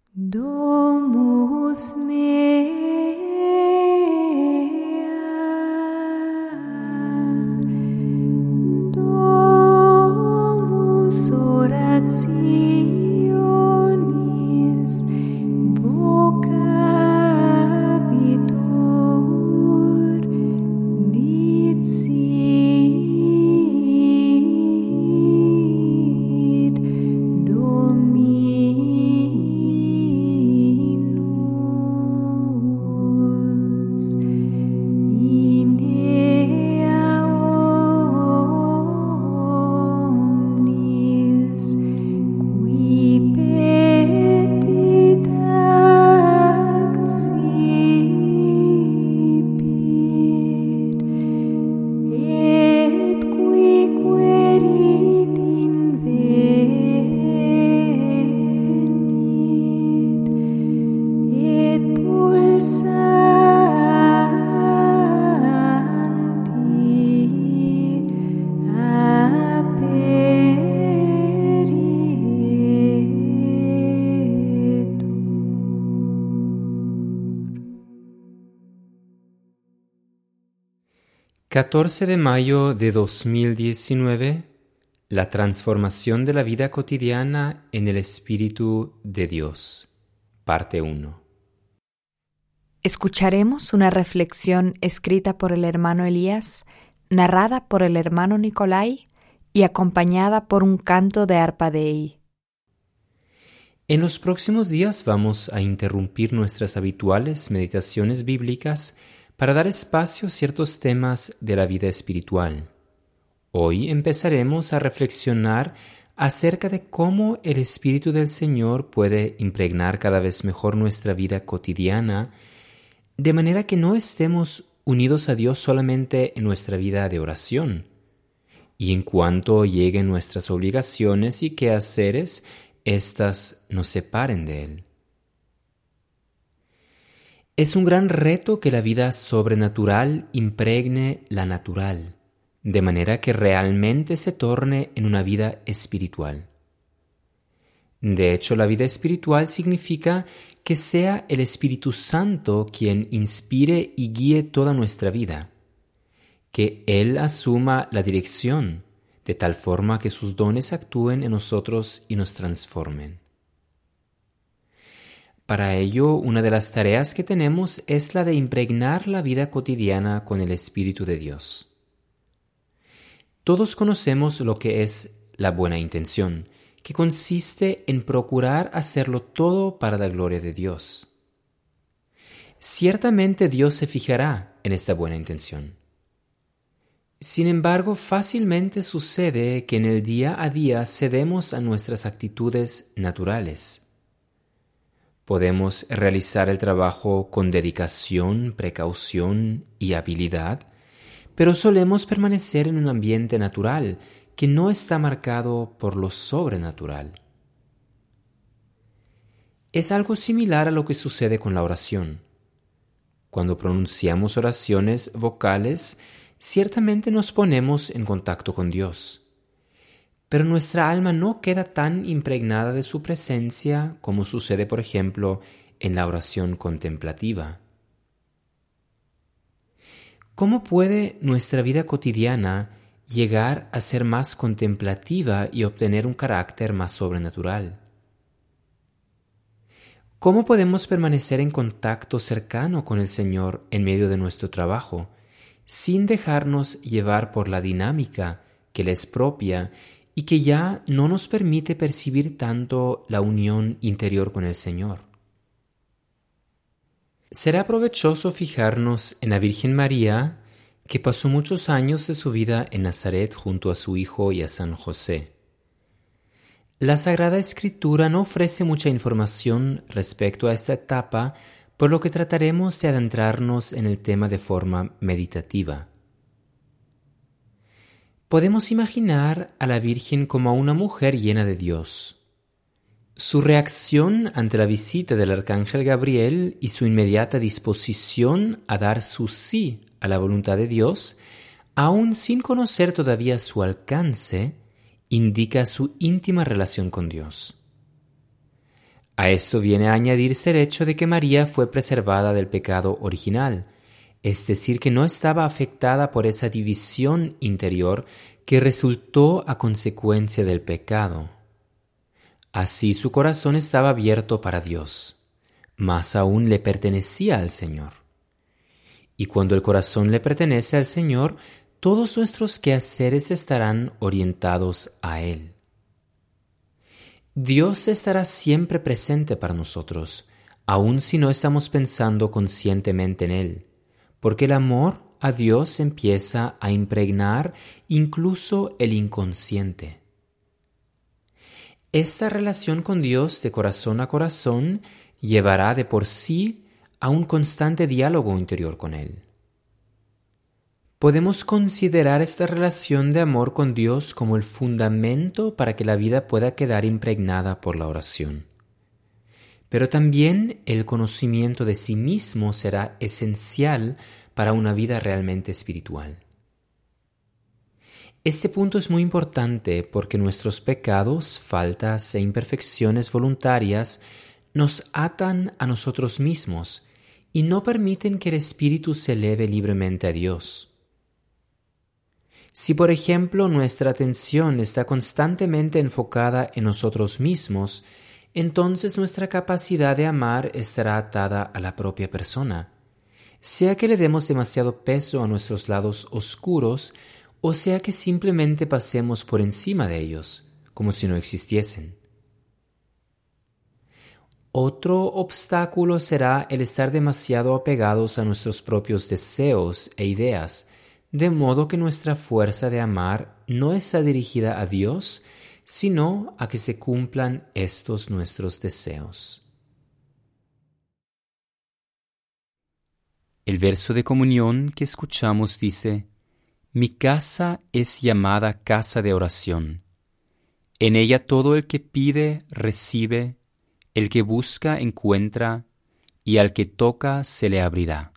Domus mea, domus orationis, vocabitur, dicit Dominus, in ea omnis, qui petit accipit, et qui querit invenit, et pulsanti aperitur. 14 de mayo de 2019, la transformación de la vida cotidiana en el Espíritu de Dios, parte 1. Escucharemos una reflexión escrita por el hermano Elías, narrada por el hermano Nicolai y acompañada por un canto de arpa Dei. En los próximos días vamos a interrumpir nuestras habituales meditaciones bíblicas para dar espacio a ciertos temas de la vida espiritual. Hoy empezaremos a reflexionar acerca de cómo el Espíritu del Señor puede impregnar cada vez mejor nuestra vida cotidiana, de manera que no estemos unidos a Dios solamente en nuestra vida de oración, y en cuanto lleguen nuestras obligaciones y quehaceres, éstas nos separen de Él. Es un gran reto que la vida sobrenatural impregne la natural, de manera que realmente se torne en una vida espiritual. De hecho, la vida espiritual significa que sea el Espíritu Santo quien inspire y guíe toda nuestra vida, que Él asuma la dirección, de tal forma que sus dones actúen en nosotros y nos transformen. Para ello, una de las tareas que tenemos es la de impregnar la vida cotidiana con el Espíritu de Dios. Todos conocemos lo que es la buena intención, que consiste en procurar hacerlo todo para la gloria de Dios. Ciertamente Dios se fijará en esta buena intención. Sin embargo, fácilmente sucede que en el día a día cedemos a nuestras actitudes naturales. Podemos realizar el trabajo con dedicación, precaución y habilidad, pero solemos permanecer en un ambiente natural que no está marcado por lo sobrenatural. Es algo similar a lo que sucede con la oración. Cuando pronunciamos oraciones vocales, ciertamente nos ponemos en contacto con Dios, pero nuestra alma no queda tan impregnada de su presencia como sucede, por ejemplo, en la oración contemplativa. ¿Cómo puede nuestra vida cotidiana llegar a ser más contemplativa y obtener un carácter más sobrenatural? ¿Cómo podemos permanecer en contacto cercano con el Señor en medio de nuestro trabajo, sin dejarnos llevar por la dinámica que le es propia y que ya no nos permite percibir tanto la unión interior con el Señor? Será provechoso fijarnos en la Virgen María, que pasó muchos años de su vida en Nazaret junto a su hijo y a San José. La Sagrada Escritura no ofrece mucha información respecto a esta etapa, por lo que trataremos de adentrarnos en el tema de forma meditativa. Podemos imaginar a la Virgen como a una mujer llena de Dios. Su reacción ante la visita del arcángel Gabriel y su inmediata disposición a dar su sí a la voluntad de Dios, aun sin conocer todavía su alcance, indica su íntima relación con Dios. A esto viene a añadirse el hecho de que María fue preservada del pecado original, es decir, que no estaba afectada por esa división interior que resultó a consecuencia del pecado. Así su corazón estaba abierto para Dios, más aún le pertenecía al Señor. Y cuando el corazón le pertenece al Señor, todos nuestros quehaceres estarán orientados a Él. Dios estará siempre presente para nosotros, aun si no estamos pensando conscientemente en Él, porque el amor a Dios empieza a impregnar incluso el inconsciente. Esta relación con Dios de corazón a corazón llevará de por sí a un constante diálogo interior con Él. Podemos considerar esta relación de amor con Dios como el fundamento para que la vida pueda quedar impregnada por la oración. Pero también el conocimiento de sí mismo será esencial para una vida realmente espiritual. Este punto es muy importante porque nuestros pecados, faltas e imperfecciones voluntarias nos atan a nosotros mismos y no permiten que el espíritu se eleve libremente a Dios. Si, por ejemplo, nuestra atención está constantemente enfocada en nosotros mismos, entonces nuestra capacidad de amar estará atada a la propia persona, sea que le demos demasiado peso a nuestros lados oscuros o sea que simplemente pasemos por encima de ellos, como si no existiesen. Otro obstáculo será el estar demasiado apegados a nuestros propios deseos e ideas, de modo que nuestra fuerza de amar no está dirigida a Dios, sino a que se cumplan estos nuestros deseos. El verso de comunión que escuchamos dice: Mi casa es llamada casa de oración. En ella todo el que pide, recibe, el que busca, encuentra, y al que toca se le abrirá.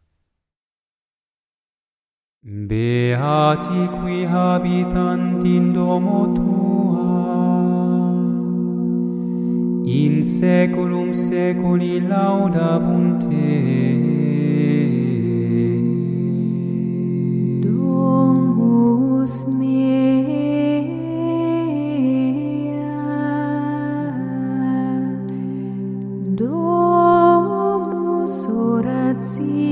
Beati qui habitant in domo tua, in saeculum saeculi laudabunt te. Domus mea, domus oratione.